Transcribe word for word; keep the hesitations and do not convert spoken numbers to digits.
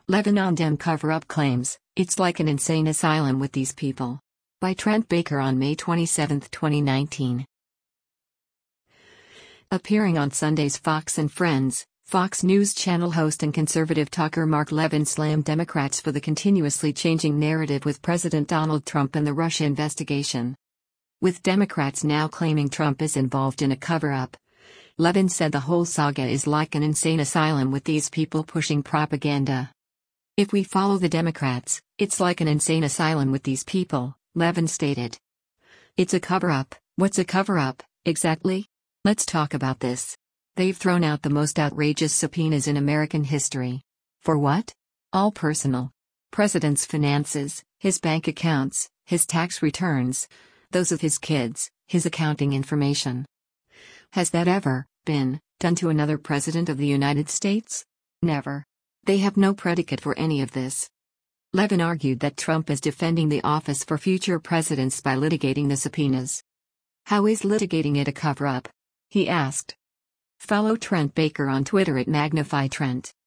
Lebanon Dem cover-up claims, "It's like an insane asylum with these people." By Trent Baker on May twenty-seventh, twenty nineteen. Appearing on Sunday's Fox and Friends, Fox News Channel host and conservative talker Mark Levin slammed Democrats for the continuously changing narrative with President Donald Trump and the Russia investigation. With Democrats now claiming Trump is involved in a cover-up, Levin said the whole saga is like an insane asylum with these people pushing propaganda. "If we follow the Democrats, it's like an insane asylum with these people," Levin stated. "It's a cover-up. What's a cover-up, exactly? Let's talk about this. They've thrown out the most outrageous subpoenas in American history. For what? All personal. President's finances, his bank accounts, his tax returns, those of his kids, his accounting information. Has that ever been done to another president of the United States? Never. They have no predicate for any of this." Levin argued that Trump is defending the office for future presidents by litigating the subpoenas. "How is litigating it a cover-up?" he asked. Follow Trent Baker on Twitter at Magnify Trent.